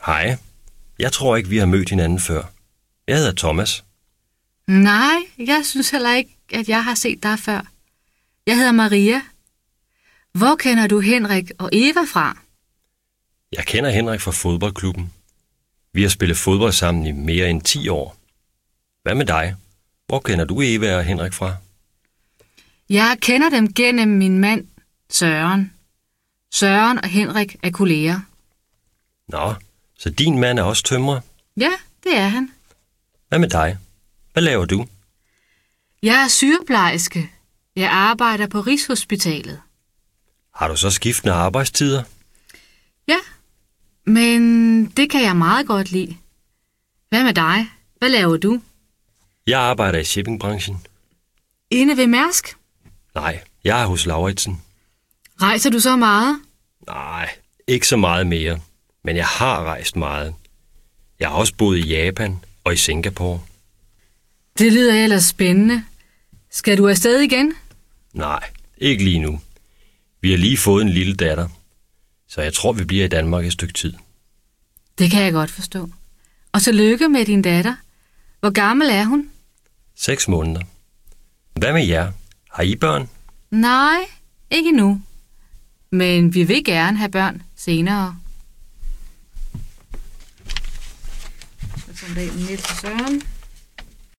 Hej. Jeg tror ikke, vi har mødt hinanden før. Jeg hedder Thomas. Nej, jeg synes heller ikke, at jeg har set dig før. Jeg hedder Maria. Hvor kender du Henrik og Eva fra? Jeg kender Henrik fra fodboldklubben. Vi har spillet fodbold sammen i mere end 10 år. Hvad med dig? Hvor kender du Eva og Henrik fra? Jeg kender dem gennem min mand, Søren. Søren og Henrik er kolleger. Nå, så din mand er også tømrer? Ja, det er han. Hvad med dig? Hvad laver du? Jeg er sygeplejerske. Jeg arbejder på Rigshospitalet. Har du så skiftende arbejdstider? Ja, men det kan jeg meget godt lide. Hvad med dig? Hvad laver du? Jeg arbejder i shippingbranchen. Inde ved Mærsk? Nej, jeg er hos Lauritsen. Rejser du så meget? Nej, ikke så meget mere. Men jeg har rejst meget. Jeg har også boet i Japan og i Singapore. Det lyder ellers spændende. Skal du afsted igen? Nej, ikke lige nu. Vi har lige fået en lille datter, så jeg tror, vi bliver i Danmark et stykke tid. Det kan jeg godt forstå. Og tillykke med din datter. Hvor gammel er hun? 6 måneder. Hvad med jer? Har I børn? Nej, ikke nu. Men vi vil gerne have børn senere. Så er det Niels og Søren.